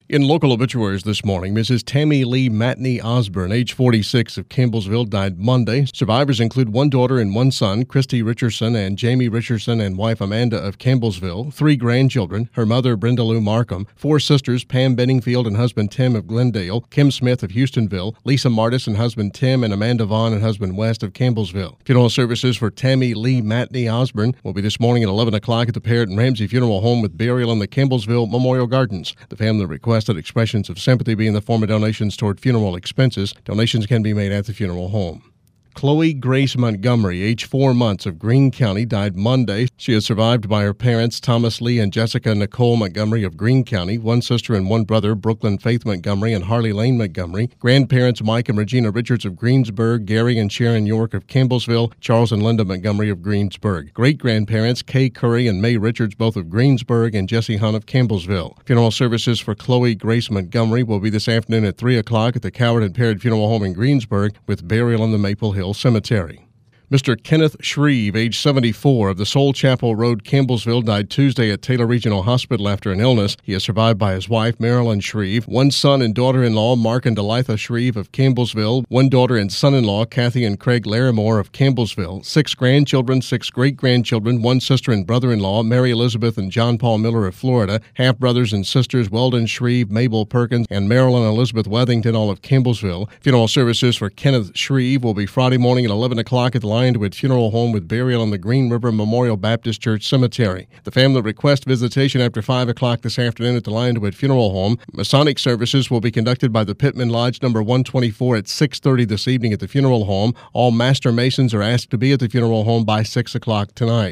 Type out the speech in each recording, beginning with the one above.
In local obituaries this morning, Mrs. Tammy Lee Matney Osborne, age 46, of Campbellsville, died Monday. Survivors include one daughter and one son, Christy Richardson and Jamie Richardson, and wife Amanda of Campbellsville, three grandchildren, her mother Brenda Lou Markham, four sisters, Pam Benningfield and husband Tim of Glendale, Kim Smith of Houstonville, Lisa Martis and husband Tim, and Amanda Vaughn and husband West of Campbellsville. Funeral services for Tammy Lee Matney Osborne will be this morning at 11 o'clock at the Parrott and Ramsey Funeral Home with burial in the Campbellsville Memorial Gardens. The family requested expressions of sympathy be in the form of donations toward funeral expenses. Donations can be made at the funeral home. Chloe Grace Montgomery, age 4 months, of Greene County, died Monday. She is survived by her parents, Thomas Lee and Jessica Nicole Montgomery of Greene County, one sister and one brother, Brooklyn Faith Montgomery and Harley Lane Montgomery, grandparents Mike and Regina Richards of Greensburg, Gary and Sharon York of Campbellsville, Charles and Linda Montgomery of Greensburg, great-grandparents Kay Curry and May Richards, both of Greensburg, and Jesse Hunt of Campbellsville. Funeral services for Chloe Grace Montgomery will be this afternoon at 3 o'clock at the Coward and Parrott Funeral Home in Greensburg with burial in the Maple Hill Cemetery. Mr. Kenneth Shreve, age 74, of the Soul Chapel Road, Campbellsville, died Tuesday at Taylor Regional Hospital after an illness. He is survived by his wife, Marilyn Shreve, one son and daughter-in-law, Mark and Delitha Shreve of Campbellsville, one daughter and son-in-law, Kathy and Craig Larimore of Campbellsville, six grandchildren, six great-grandchildren, one sister and brother-in-law, Mary Elizabeth and John Paul Miller of Florida, half-brothers and sisters, Weldon Shreve, Mabel Perkins, and Marilyn Elizabeth Wethington, all of Campbellsville. Funeral services for Kenneth Shreve will be Friday morning at 11 o'clock at the Lionwood Funeral Home with burial in the Green River Memorial Baptist Church Cemetery. The family requests visitation after 5 o'clock this afternoon at the Lionwood Funeral Home. Masonic services will be conducted by the Pittman Lodge number 124 at 6:30 this evening at the funeral home. All Master Masons are asked to be at the funeral home by 6 o'clock tonight.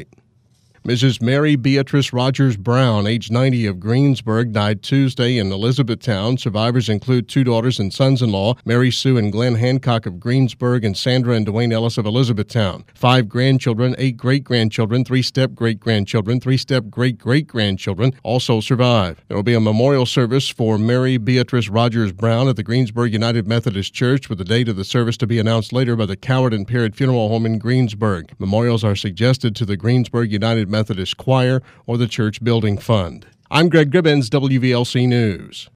Mrs. Mary Beatrice Rogers Brown, age 90, of Greensburg, died Tuesday in Elizabethtown. Survivors include two daughters and sons-in-law, Mary Sue and Glenn Hancock of Greensburg, and Sandra and Dwayne Ellis of Elizabethtown. Five grandchildren, eight great-grandchildren, three step-great-grandchildren, three step-great-great-grandchildren also survive. There will be a memorial service for Mary Beatrice Rogers Brown at the Greensburg United Methodist Church, with the date of the service to be announced later by the Coward and Parrott Funeral Home in Greensburg. Memorials are suggested to the Greensburg United Methodist Choir or the Church Building Fund. I'm Greg Gribbins, WVLC News.